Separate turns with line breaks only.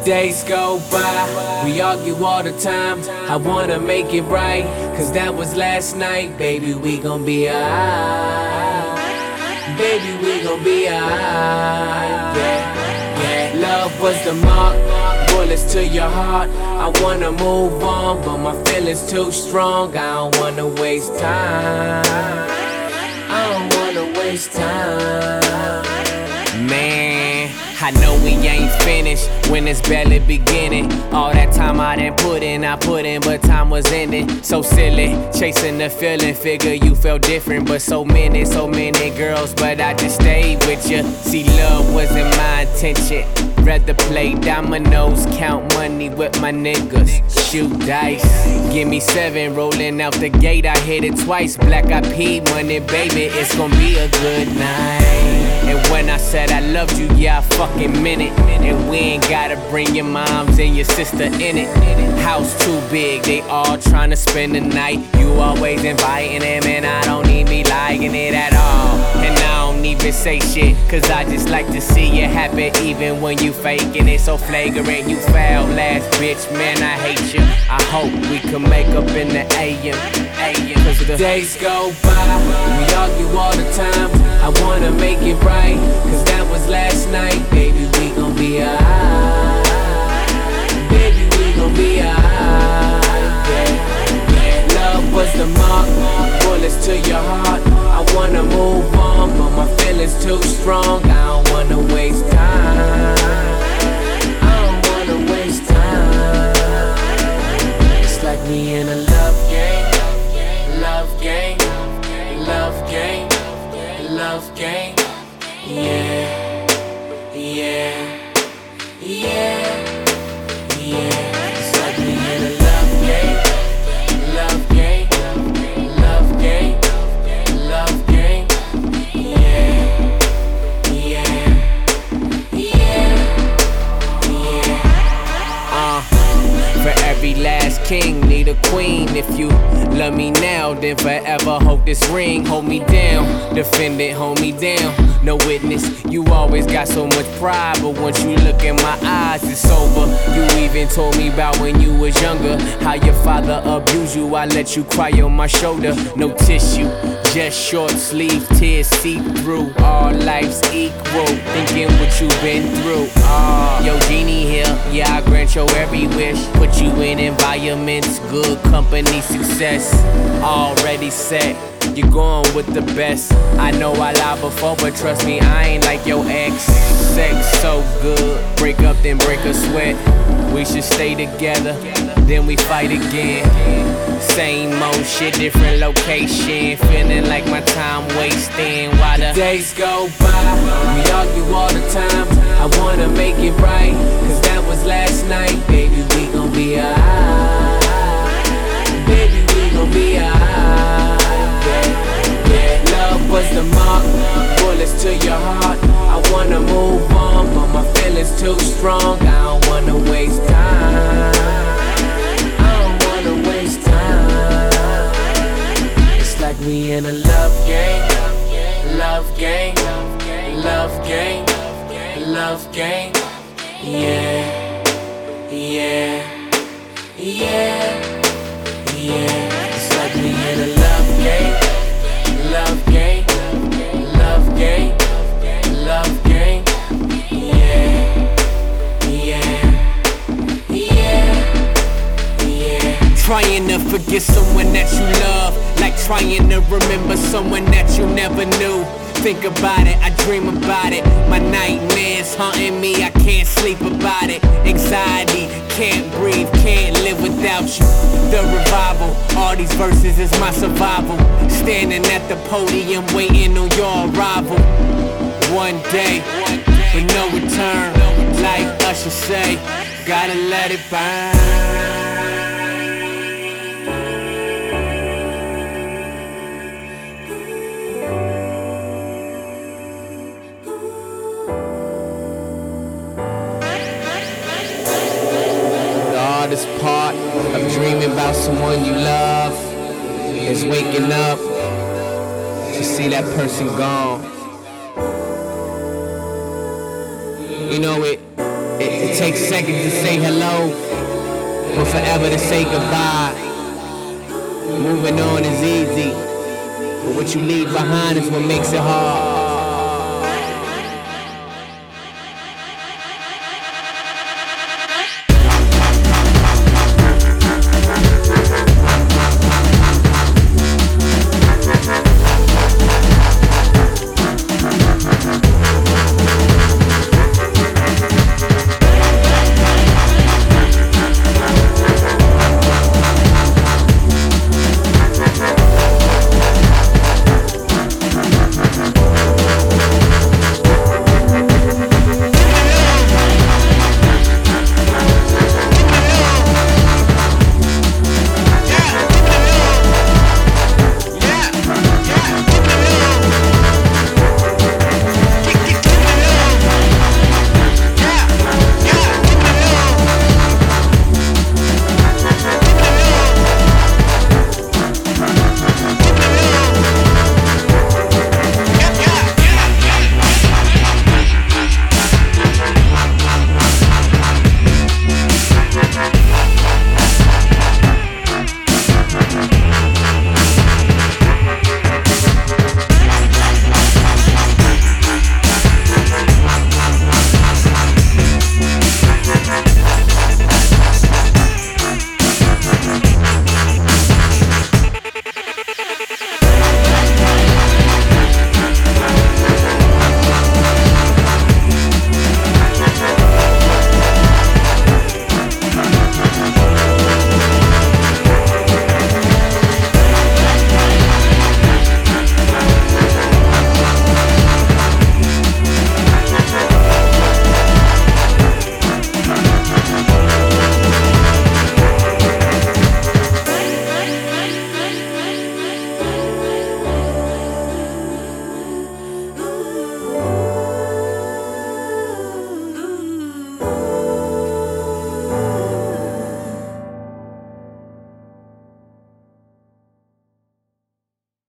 days go by, we argue all the time. I wanna make it right, cause that was last night. Baby, we gon' be alright. Baby, we gon' be alright. Yeah. Love was the mark, bullets to your heart. I wanna move on, but my feelings too strong. I don't wanna waste time. I don't wanna waste time. Man, I know we ain't finished when it's barely beginning. All that time I done put in, but time was ending. So silly, chasing the feeling, figure you felt different. But so many girls, but I just stayed with you. See, love wasn't my intention. Rather play dominoes, count money with my niggas, shoot dice. Give me 7, rolling out the gate, I hit it twice. Black IP money, baby, it's gon' be a good night. And when I said I loved you, yeah, I fucking meant it. And we ain't gotta bring your moms and your sister in it. House too big, they all tryna spend the night. You always inviting them, and I don't need me liking it at all. And I don't even say shit, cause I just like to see you happy, even when you faking it. So flagrant, you foul last bitch, man, I hate you. I hope we can make up in the AM. Cause the days go by, we argue all the time. I wanna make it right, cause that was last night. Baby, we gon' be alright. Baby, we gon' be alright. Yeah. Love was the mark, bullets to your heart. I wanna move on, but my feelings too strong. I don't wanna waste time. I don't wanna waste time. It's like we in a love game, love game, love game, love game. Yeah, yeah, yeah, yeah. It's like we in a love game, love game, love game, love game. Yeah, yeah, yeah, yeah. For every last king, need a queen. If you love me now, then forever hold this ring. Hold me down, defend it, hold me down. No witness, you always got so much pride, but once you look in my eyes, it's over. You even told me about when you was younger, how your father abused you. I let you cry on my shoulder, no tissue, just short sleeve, tears seep through. All life's equal, thinking what you been through. Yo, genie here, yeah, I grant your every wish. Put you in environments, good company, success. Already set, you're going with the best. I know I lied before, but trust me, I ain't like your ex. Sex so good, break up then break a sweat. We should stay together, then we fight again. Same old shit, different location. Feeling like my time wasting while the days go by. We argue all the time. I wanna make it right, cause that was last night. Baby, we gon' be alright. Baby, we gon' be alright. Yeah. Love was the mark, bullets to your heart. I wanna move on, but my feelings too strong. I don't wanna waste time. I don't wanna waste time. It's like we in a love game, love game, love game, love game. Yeah, yeah, yeah, yeah. It's like we in a love game, love game, love game, love game. Yeah, yeah, yeah, yeah. Trying to forget someone that you love, like trying to remember someone that you never knew. Think about it, I dream about it. My nightmares haunting me, I can't sleep about it. Anxiety, can't breathe, can't live without you. The revival, all these verses is my survival. Standing at the podium waiting on your arrival. One day, with no return, like Usher say, gotta let it burn. Hardest part of dreaming about someone you love is waking up to see that person gone. You know, It takes seconds to say hello, but forever to say goodbye. Moving on is easy, but what you leave behind is what makes it hard.